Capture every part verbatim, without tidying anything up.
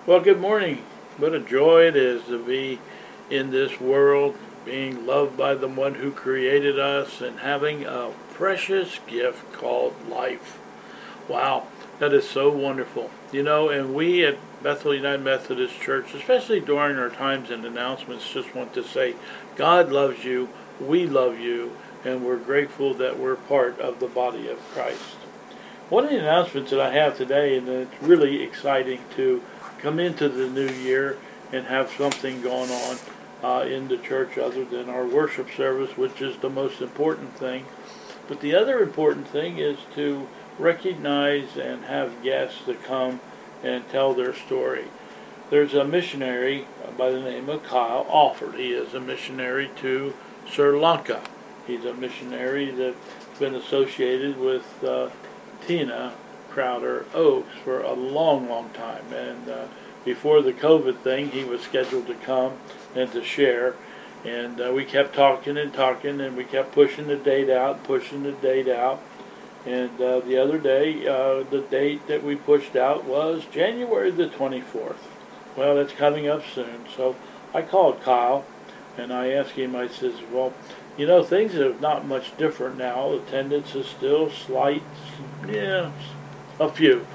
Well, good morning. What a joy it is to be in this world, being loved by the one who created us and having a precious gift called life. Wow, that is so wonderful. You know, and we at Bethel United Methodist Church, especially during our times and announcements, just want to say God loves you, we love you, and we're grateful that we're part of the body of Christ. One of the announcements that I have today, and it's really exciting to come into the new year and have something going on uh, in the church other than our worship service, which is the most important thing. But the other important thing is to recognize and have guests that come and tell their story. There's a missionary by the name of Kyle Alford. He is a missionary to Sri Lanka. He's a missionary that's been associated with uh, Tina Crowder Oaks for a long, long time. And uh, before the COVID thing, he was scheduled to come and to share. And uh, we kept talking and talking, and we kept pushing the date out, pushing the date out. And uh, the other day, uh, the date that we pushed out was January the twenty-fourth. Well, it's coming up soon. So I called Kyle, and I asked him, I says, well, you know, things are not much different now. Attendance is still slight, yeah, a few.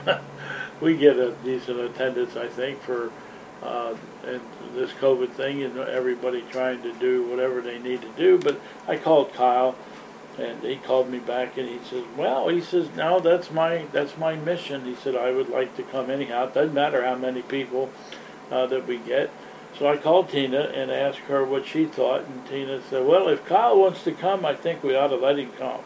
We get a decent attendance, I think, for uh, and this COVID thing, and everybody trying to do whatever they need to do. But I called Kyle, and he called me back, and he says, well, he says, no, that's my that's my mission. He said, I would like to come anyhow. It doesn't matter how many people uh, that we get. So I called Tina and asked her what she thought, and Tina said, well, if Kyle wants to come, I think we ought to let him come.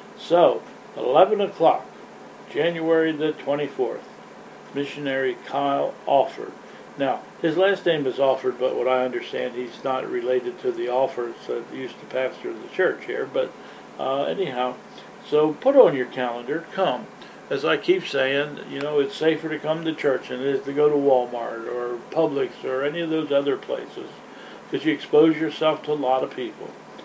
So, eleven o'clock, January the twenty-fourth, missionary Kyle Alford. Now, his last name is Alford, but what I understand, he's not related to the Alfords that used to pastor the church here. But uh, anyhow, so put on your calendar, come. As I keep saying, you know, it's safer to come to church than it is to go to Walmart or Publix or any of those other places, because you expose yourself to a lot of people.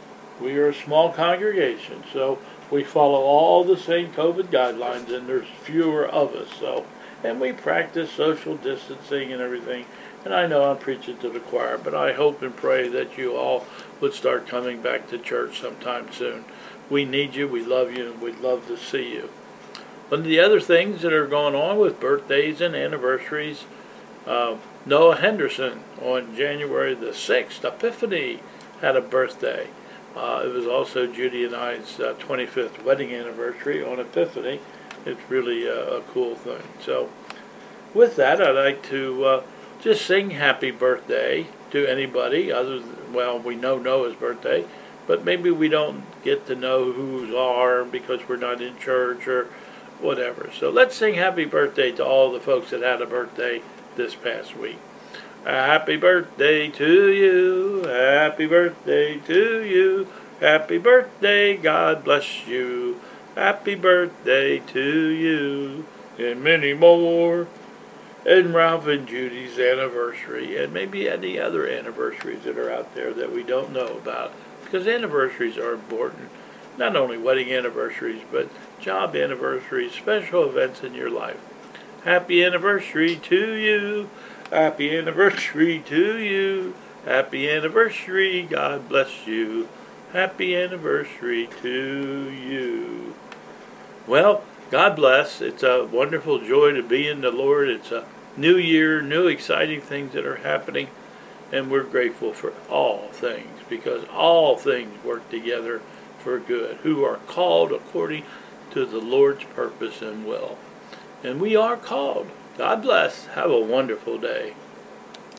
We are a small congregation, so we follow all the same COVID guidelines, and there's fewer of us. So, and we practice social distancing and everything. And I know I'm preaching to the choir, but I hope and pray that you all would start coming back to church sometime soon. We need you, we love you, and we'd love to see you. One of the other things that are going on with birthdays and anniversaries, uh, Noah Henderson on January the sixth, Epiphany, had a birthday. Uh, it was also Judy and I's uh, twenty-fifth wedding anniversary on Epiphany. It's really a, a cool thing. So with that, I'd like to uh, just sing happy birthday to anybody other than, well, we know Noah's birthday, but maybe we don't get to know whose are because we're not in church or whatever. So let's sing happy birthday to all the folks that had a birthday this past week. Happy birthday to you, happy birthday to you, happy birthday, God bless you, happy birthday to you, and many more. And Ralph and Judy's anniversary, and maybe any other anniversaries that are out there that we don't know about, because anniversaries are important. Not only wedding anniversaries, but job anniversaries, special events in your life. Happy anniversary to you. Happy anniversary to you. Happy anniversary. God bless you. Happy anniversary to you. Well, God bless. It's a wonderful joy to be in the Lord. It's a new year, new exciting things that are happening, and we're grateful for all things, because all things work together for good, who are called according to the Lord's purpose and will. And we are called. God bless. Have a wonderful day.